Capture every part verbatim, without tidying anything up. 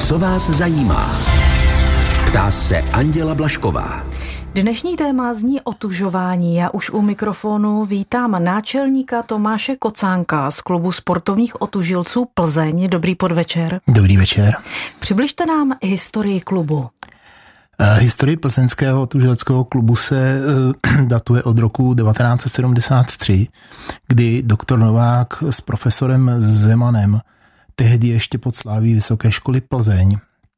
Co vás zajímá? Ptá se Anděla Blažková. Dnešní téma zní otužování. Já už u mikrofonu vítám náčelníka Tomáše Kocánka z klubu sportovních otužilců Plzeň. Dobrý podvečer. Dobrý večer. Přibližte nám historii klubu. Historie plzeňského otužileckého klubu se datuje od roku devatenáct set sedmdesát tři, kdy doktor Novák s profesorem Zemanem, tehdy ještě pod sláví Vysoké školy Plzeň,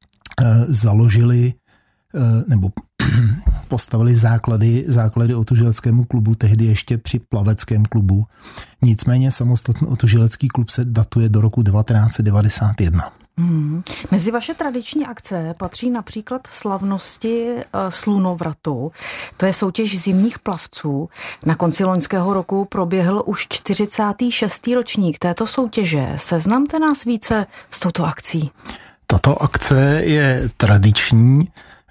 založili nebo postavili základy, základy otužileckému klubu, tehdy ještě při plaveckém klubu. Nicméně samostatný otužilecký klub se datuje do roku devatenáct set devadesát jedna. Hmm. Mezi vaše tradiční akce patří například slavnosti slunovratu. To je soutěž zimních plavců. Na konci loňského roku proběhl už čtyřicátý šestý ročník této soutěže. Seznamte nás více s touto akcí. Tato akce je tradiční.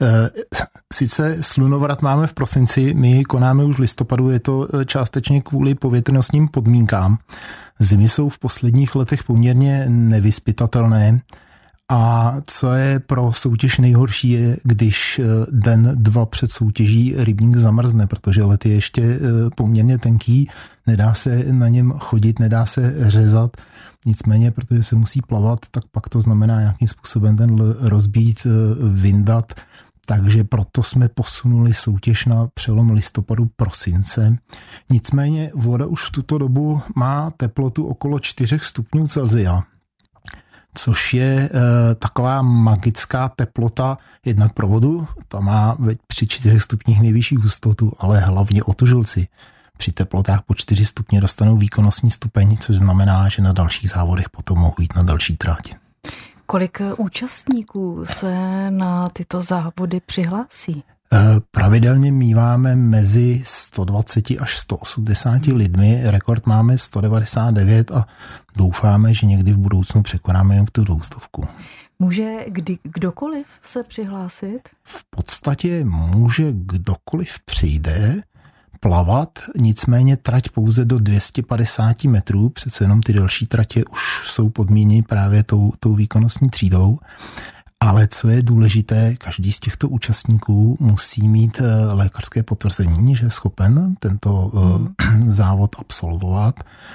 Sice slunovrat máme v prosinci, my ji konáme už v listopadu, je to částečně kvůli povětrnostním podmínkám. Zimy jsou v posledních letech poměrně nevyzpytatelné a co je pro soutěž nejhorší je, když den, dva před soutěží rybník zamrzne, protože led je ještě poměrně tenký, nedá se na něm chodit, nedá se řezat. Nicméně, protože se musí plavat, tak pak to znamená nějakým způsobem ten rozbít, vyndat. Takže proto jsme posunuli soutěž na přelom listopadu prosince. Nicméně voda už v tuto dobu má teplotu okolo čtyři stupňů Celsia, což je e, taková magická teplota jednak pro vodu, ta má při čtyřech stupních nejvyšší hustotu, ale hlavně otužilci při teplotách po čtyři stupně dostanou výkonnostní stupeň, což znamená, že na dalších závodech potom mohou jít na další tráť. Kolik účastníků se na tyto závody přihlásí? Pravidelně míváme mezi sto dvacet až sto osmdesát lidmi, rekord máme sto devadesát devět a doufáme, že někdy v budoucnu překonáme jen tu dvoustovku. Může kdy, kdokoliv se přihlásit? V podstatě může kdokoliv přijde plavat, nicméně trať pouze do dvě stě padesát metrů, přece jenom ty další tratě už jsou podmíněny právě tou, tou výkonnostní třídou. Ale co je důležité, každý z těchto účastníků musí mít lékařské potvrzení, že je schopen tento hmm. závod absolvovat,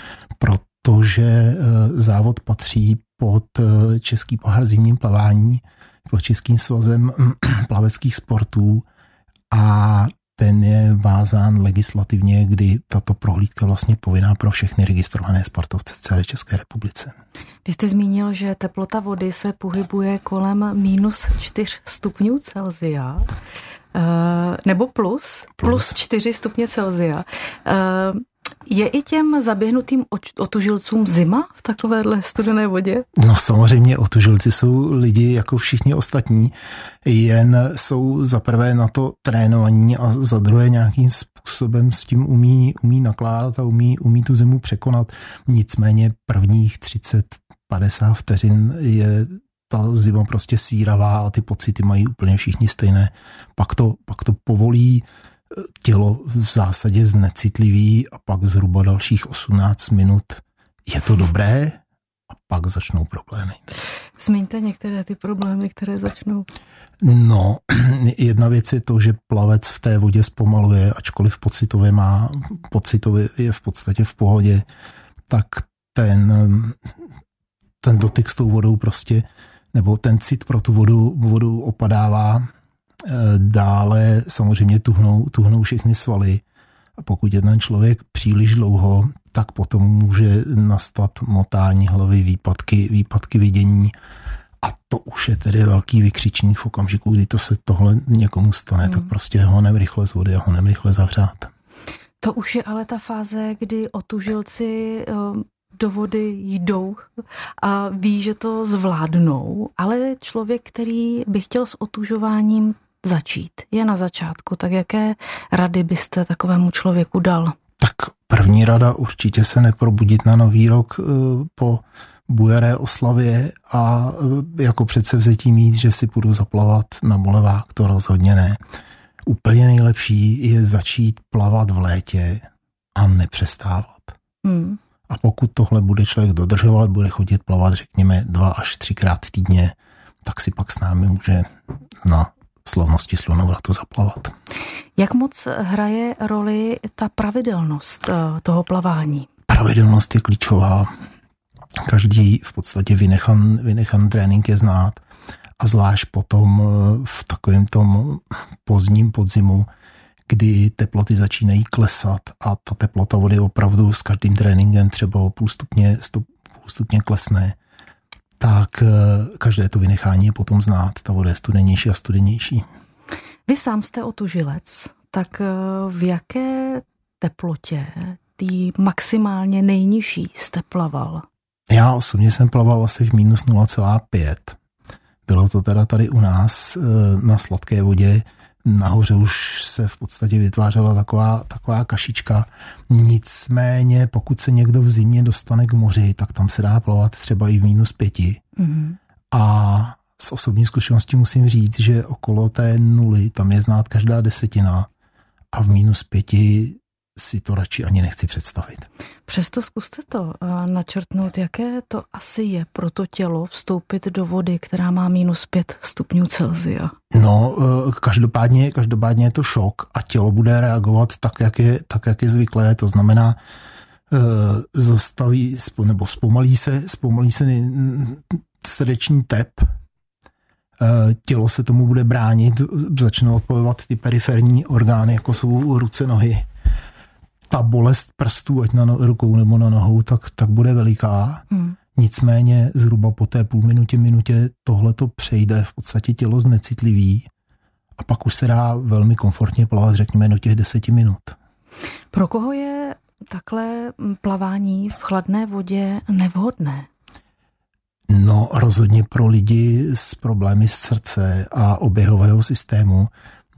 protože závod patří pod Český pohár zimním plavání, pod Českým svazem plaveckých sportů a ten je vázán legislativně, kdy tato prohlídka vlastně povinná pro všechny registrované sportovce v celé České republice. Vy jste zmínil, že teplota vody se pohybuje kolem minus čtyři stupňů Celsia, nebo plus, plus, plus čtyři stupně Celsia. Je i těm zaběhnutým otužilcům zima v takovéhle studené vodě? No samozřejmě otužilci jsou lidi jako všichni ostatní, jen jsou za prvé na to trénovaní a za druhé nějakým způsobem s tím umí, umí nakládat a umí, umí tu zimu překonat. Nicméně prvních třicet padesát vteřin je ta zima prostě svíravá a ty pocity mají úplně všichni stejné. Pak to, pak to povolí, tělo v zásadě znecitlivý a pak zhruba dalších osmnáct minut je to dobré a pak začnou problémy. Zmíňte některé ty problémy, které začnou. No, jedna věc je to, že plavec v té vodě zpomaluje, ačkoliv pocitově má, pocitově je v podstatě v pohodě, tak ten, ten dotyk s tou vodou prostě, nebo ten cit pro tu vodu, vodu opadává. Dále samozřejmě tuhnou, tuhnou všechny svaly a pokud je ten člověk příliš dlouho, tak potom může nastat motání hlavy, výpadky, výpadky vidění a to už je tedy velký vykřičník v okamžiku, kdy to se tohle někomu stane, hmm. tak prostě honem rychle z vody a honem rychle zavřát. To už je ale ta fáze, kdy otužilci do vody jdou a ví, že to zvládnou, ale člověk, který by chtěl s otužováním začít, je na začátku, tak jaké rady byste takovému člověku dal? Tak první rada určitě se neprobudit na nový rok po bujaré oslavě a jako předsevzetí mít, že si půjdu zaplavat na Molevák, to rozhodně ne. Úplně nejlepší je začít plavat v létě a nepřestávat. Hmm. A pokud tohle bude člověk dodržovat, bude chodit plavat, řekněme, dva až třikrát týdně, tak si pak s námi může na slavnosti slunovratu zaplavat. Jak moc hraje roli ta pravidelnost toho plavání? Pravidelnost je klíčová. Každý v podstatě vynechan, vynechan trénink je znát. A zvlášť potom v takovém tom pozdním podzimu, kdy teploty začínají klesat a ta teplota vody opravdu s každým tréninkem třeba o půl stupně, stup, půl stupně klesne, tak každé to vynechání je potom znát. Ta voda je studenější a studenější. Vy sám jste otužilec, tak v jaké teplotě, tý maximálně nejnižší, jste plaval? Já osobně jsem plaval asi v minus nula celá pět. Bylo to teda tady u nás na sladké vodě. Nahoře už se v podstatě vytvářela taková, taková kašička. Nicméně, pokud se někdo v zimě dostane k moři, tak tam se dá plavat třeba i v minus pěti. Mm-hmm. A z osobní zkušenosti musím říct, že okolo té nuly tam je znát každá desetina a v minus pěti si to radši ani nechci představit. Přesto zkuste to načrtnout, jaké to asi je pro to tělo vstoupit do vody, která má minus pět stupňů Celsia. No, každopádně, každopádně je to šok a tělo bude reagovat tak, jak je, tak, jak je zvyklé. To znamená, zastaví nebo zpomalí se, zpomalí se srdeční tep, tělo se tomu bude bránit, začnou odpověvat ty periferní orgány, jako jsou ruce, nohy. Ta bolest prstů, ať na rukou nebo na nohou, tak, tak bude veliká. Hmm. Nicméně zhruba po té půl minutě, minutě tohle to přejde, v podstatě tělo znecitliví a pak už se dá velmi komfortně plavat, řekněme, do těch deseti minut. Pro koho je takhle plavání v chladné vodě nevhodné? No, rozhodně pro lidi s problémy srdce a oběhového systému.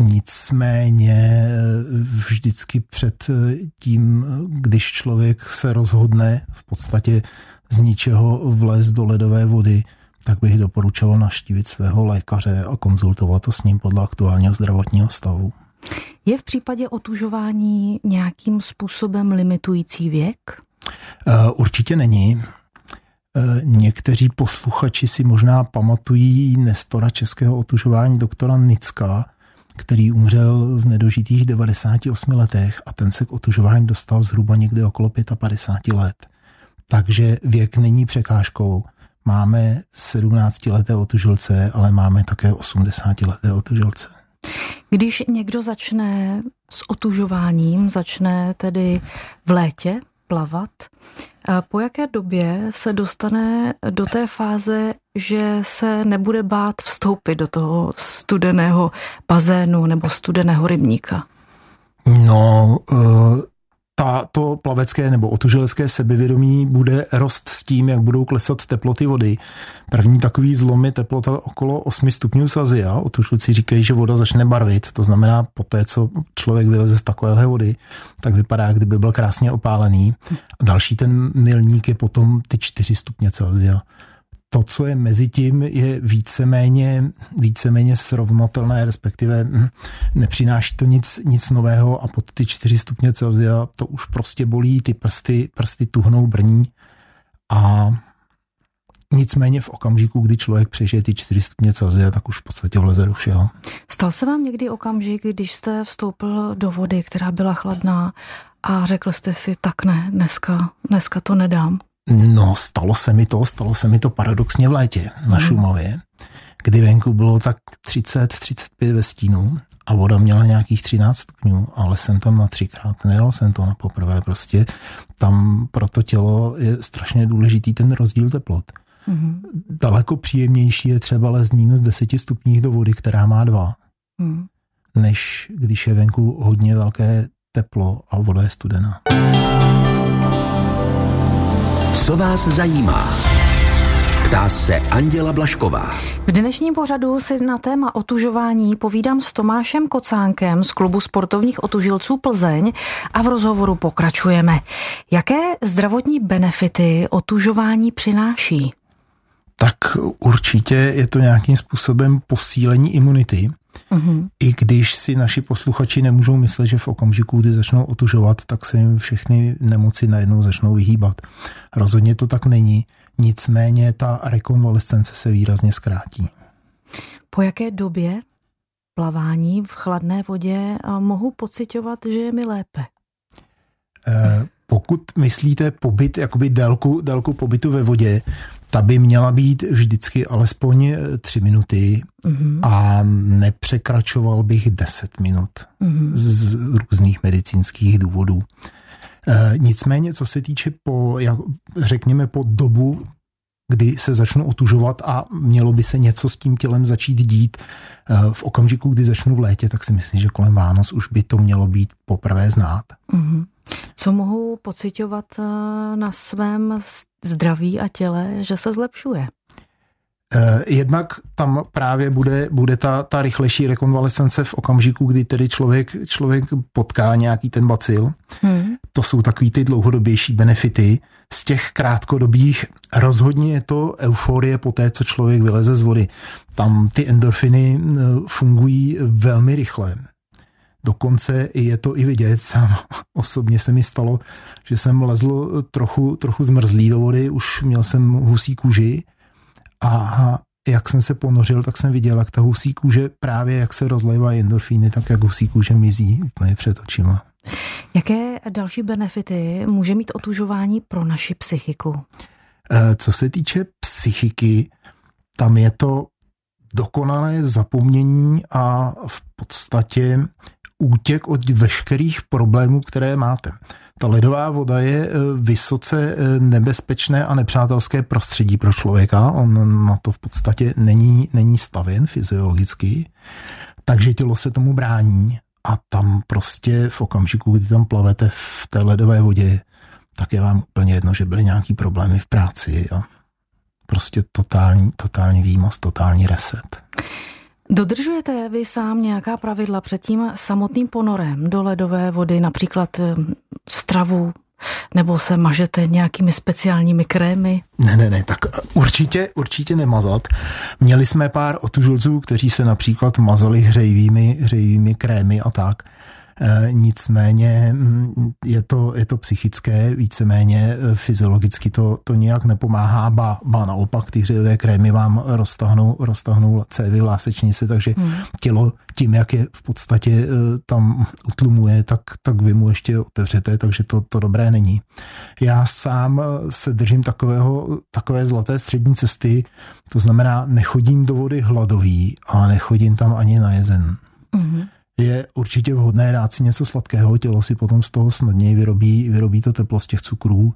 Nicméně vždycky před tím, když člověk se rozhodne v podstatě z ničeho vlézt do ledové vody, tak bych doporučoval navštívit svého lékaře a konzultovat to s ním podle aktuálního zdravotního stavu. Je v případě otužování nějakým způsobem limitující věk? Určitě není. Někteří posluchači si možná pamatují nestora českého otužování doktora Nicka, který umřel v nedožitých devadesáti osmi letech a ten se k otužování dostal zhruba někde okolo padesát pět let. Takže věk není překážkou. Máme sedmnáctileté otužilce, ale máme také osmdesátileté otužilce. Když někdo začne s otužováním, začne tedy v létě plavat, po jaké době se dostane do té fáze, že se nebude bát vstoupit do toho studeného bazénu nebo studeného rybníka? No, ta, to plavecké nebo otužilecké sebevědomí bude rost s tím, jak budou klesat teploty vody. První takový zlom je teplota okolo osmi stupňů Celsia. Otužilci říkají, že voda začne barvit, to znamená po té, co člověk vyleze z takovéhle vody, tak vypadá, kdyby byl krásně opálený. A další ten milník je potom ty čtyři stupně Celsia. To, co je mezi tím, je víceméně, víceméně srovnatelné, respektive nepřináší to nic, nic nového a pod ty čtyři stupně Celsia to už prostě bolí, ty prsty, prsty tuhnou, brní a nicméně v okamžiku, kdy člověk přežije ty čtyři stupně Celsia, tak už v podstatě vleze do všeho. Stal se vám někdy okamžik, když jste vstoupil do vody, která byla chladná a řekl jste si, tak ne, dneska, dneska to nedám? No, stalo se mi to, stalo se mi to paradoxně v létě na Šumavě, kdy venku bylo tak třicet třicet pět ve stínu a voda měla nějakých třináct stupňů, ale jsem tam na třikrát, nejel jsem to na poprvé, prostě tam pro to tělo je strašně důležitý ten rozdíl teplot. Mm. Daleko příjemnější je třeba lézt minus deseti stupních do vody, která má dva, mm. než když je venku hodně velké teplo a voda je studená. Co vás zajímá? Ptá se Anděla Blažková. V dnešním pořadu si na téma otužování povídám s Tomášem Kocánkem z klubu sportovních otužilců Plzeň a v rozhovoru pokračujeme. Jaké zdravotní benefity otužování přináší? Tak určitě je to nějakým způsobem posílení imunity. Uhum. I když si naši posluchači nemůžou myslet, že v okamžiku, kdy začnou otužovat, tak se jim všechny nemoci najednou začnou vyhýbat. Rozhodně to tak není, nicméně ta rekonvalescence se výrazně zkrátí. Po jaké době plavání v chladné vodě mohu pociťovat, že je mi lépe? Eh, pokud myslíte pobyt, jakoby délku, délku pobytu ve vodě, ta by měla být vždycky alespoň tři minuty mm-hmm. a nepřekračoval bych deset minut mm-hmm. z různých medicínských důvodů. E, nicméně, co se týče po, jak, řekněme, po dobu, kdy se začnu otužovat a mělo by se něco s tím tělem začít dít e, v okamžiku, kdy začnu v létě, tak si myslím, že kolem Vánoc už by to mělo být poprvé znát. Mm-hmm. Co mohu pociťovat na svém zdraví a těle, že se zlepšuje? Jednak tam právě bude, bude ta, ta rychlejší rekonvalescence v okamžiku, kdy tedy člověk, člověk potká nějaký ten bacil. Hmm. To jsou takový ty dlouhodobější benefity. Z těch krátkodobých rozhodně je to euforie po té, co člověk vyleze z vody. Tam ty endorfiny fungují velmi rychle. Dokonce je to i vidět, sám osobně se mi stalo, že jsem lezl trochu, trochu zmrzlý do vody, už měl jsem husí kůži a jak jsem se ponořil, tak jsem viděl, jak ta husí kůže právě jak se rozlévají endorfíny, tak jak husí kůže mizí úplně před očima. Jaké další benefity může mít otužování pro naši psychiku? Co se týče psychiky, tam je to dokonalé zapomnění a v podstatě útěk od veškerých problémů, které máte. Ta ledová voda je vysoce nebezpečné a nepřátelské prostředí pro člověka. On na to v podstatě není, není stavěn fyziologicky, takže tělo se tomu brání a tam prostě v okamžiku, kdy tam plavete v té ledové vodě, tak je vám úplně jedno, že byly nějaký problémy v práci a prostě totální, totální výmaz, totální reset. Dodržujete vy sám nějaká pravidla před tím samotným ponorem do ledové vody, například stravu, nebo se mažete nějakými speciálními krémy? Ne, ne, ne, tak určitě, určitě nemazat. Měli jsme pár otužilců, kteří se například mazali hřejivými, hřejivými krémy a tak. E, nicméně je to, je to psychické, víceméně fyziologicky to, to nějak nepomáhá, ba, ba naopak ty hřejivé krémy vám roztahnou, roztahnou cévy v lásečnici, takže hmm. tělo tím, jak je v podstatě tam utlumuje, tak, tak vy mu ještě otevřete, takže to, to dobré není. Já sám se držím takového, takové zlaté střední cesty, to znamená, nechodím do vody hladový, ale nechodím tam ani najezen. Hmm. Je určitě vhodné dát si něco sladkého, tělo si potom z toho snadněji vyrobí, vyrobí to teplo z těch cukrů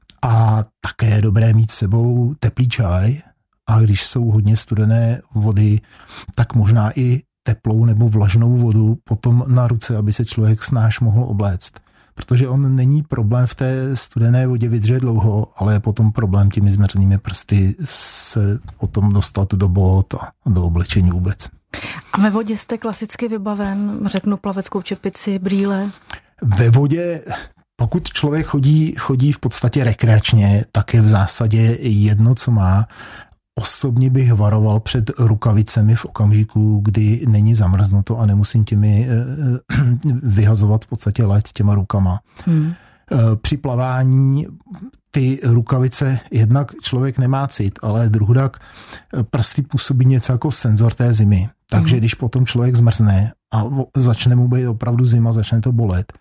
a také je dobré mít s sebou teplý čaj a když jsou hodně studené vody, tak možná i teplou nebo vlažnou vodu potom na ruce, aby se člověk snáš mohl obléct. Protože on není problém v té studené vodě vydržet dlouho, ale je potom problém těmi zmrzlými prsty se potom dostat do bot a do oblečení vůbec. A ve vodě jste klasicky vybaven, řeknu, plaveckou čepici, brýle? Ve vodě, pokud člověk chodí, chodí v podstatě rekreačně, tak je v zásadě jedno, co má. Osobně bych varoval před rukavicemi v okamžiku, kdy není zamrznuto a nemusím těmi vyhazovat v podstatě leď těma rukama. Hmm. Při plavání ty rukavice jednak člověk nemá cit, ale druhak prsty působí něco jako senzor té zimy. Takže mm. když potom člověk zmrzne a začne mu být opravdu zima, začne to bolet,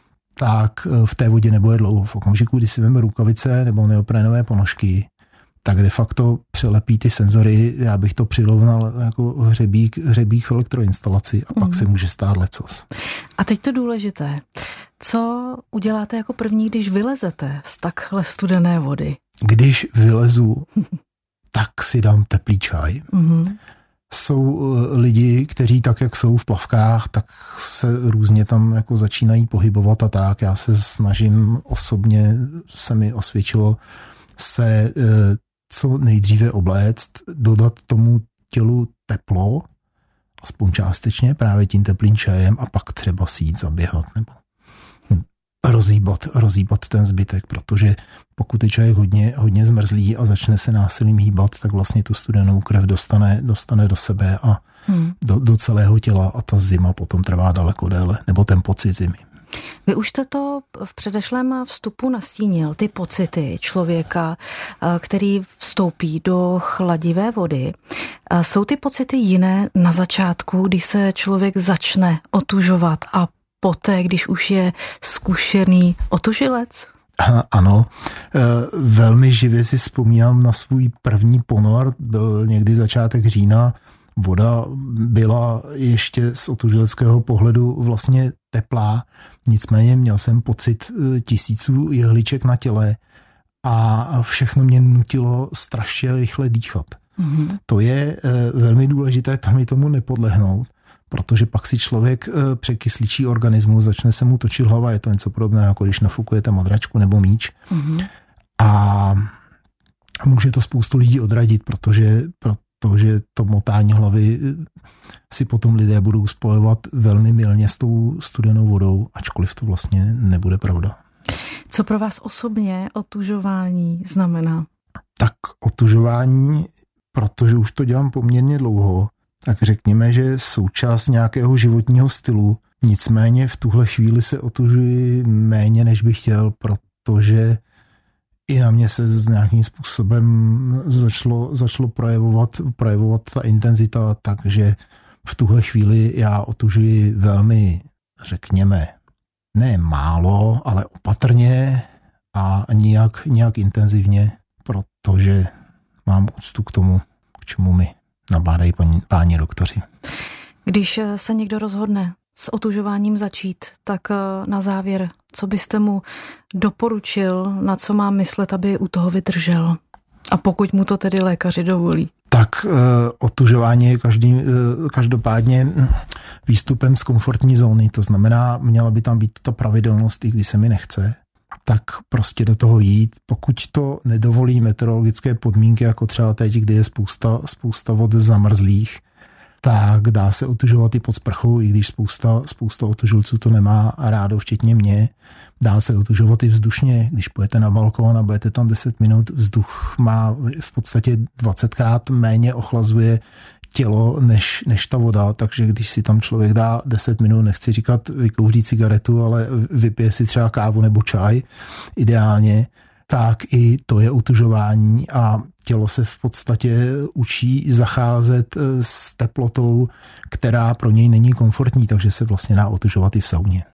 tak v té vodě nebude dlouho. V okamžiku, když si vezme rukavice nebo neoprenové ponožky, tak de facto přelepí ty senzory, já bych to přirovnal jako hřebík, hřebík v elektroinstalaci a pak mm. se může stát lecos. A teď to důležité. Co uděláte jako první, když vylezete z takhle studené vody? Když vylezu, tak si dám teplý čaj. Mm-hmm. Jsou lidi, kteří tak, jak jsou v plavkách, tak se různě tam jako začínají pohybovat a tak. Já se snažím, osobně se mi osvědčilo se co nejdříve obléct, dodat tomu tělu teplo, aspoň částečně právě tím teplým čajem a pak třeba si jít zaběhat nebo rozhýbat, rozhýbat ten zbytek, protože pokud je člověk hodně, hodně zmrzlý a začne se násilím hýbat, tak vlastně tu studenou krev dostane, dostane do sebe a hmm. do, do celého těla a ta zima potom trvá daleko déle, nebo ten pocit zimy. Vy už jste to v předešlém vstupu nastínil, ty pocity člověka, který vstoupí do chladivé vody. Jsou ty pocity jiné na začátku, když se člověk začne otužovat a poté, když už je zkušený otužilec? Ano, velmi živě si vzpomínám na svůj první ponor, byl někdy začátek října, voda byla ještě z otužileckého pohledu vlastně teplá, nicméně měl jsem pocit tisíců jehliček na těle a všechno mě nutilo strašně rychle dýchat. Mm-hmm. To je velmi důležité, tam i tomu nepodlehnout, protože pak si člověk překysličí organismus, začne se mu točit hlava, je to něco podobného, jako když nafukujete madračku nebo míč. Mm-hmm. A může to spoustu lidí odradit, protože, protože to motání hlavy si potom lidé budou spojovat velmi mylně s tou studenou vodou, ačkoliv to vlastně nebude pravda. Co pro vás osobně otužování znamená? Tak otužování, protože už to dělám poměrně dlouho, tak řekněme, že součást nějakého životního stylu. Nicméně v tuhle chvíli se otužuji méně, než bych chtěl, protože i na mě se s nějakým způsobem začalo, začalo projevovat, projevovat ta intenzita, takže v tuhle chvíli já otužuji velmi, řekněme, ne málo, ale opatrně a nijak, nijak intenzivně, protože mám úctu k tomu, k čemu mi nabádají paní, páni doktoři. Když se někdo rozhodne s otužováním začít, tak na závěr, co byste mu doporučil, na co má myslet, aby u toho vydržel? A pokud mu to tedy lékaři dovolí. Tak otužování je každý, každopádně výstupem z komfortní zóny, to znamená, měla by tam být ta pravidelnost, i když se mi nechce, tak prostě do toho jít. Pokud to nedovolí meteorologické podmínky, jako třeba teď, kdy je spousta, spousta vod zamrzlých, tak dá se otužovat i pod sprchou, i když spousta, spousta otužilců to nemá rádo, včetně mě. Dá se otužovat i vzdušně, když pojete na balkón a budete tam deset minut, vzduch má v podstatě dvacetkrát méně ochlazuje tělo než, než ta voda, takže když si tam člověk dá deset minut, nechci říkat vykouří cigaretu, ale vypije si třeba kávu nebo čaj ideálně, tak i to je otužování a tělo se v podstatě učí zacházet s teplotou, která pro něj není komfortní, takže se vlastně dá otužovat i v sauně.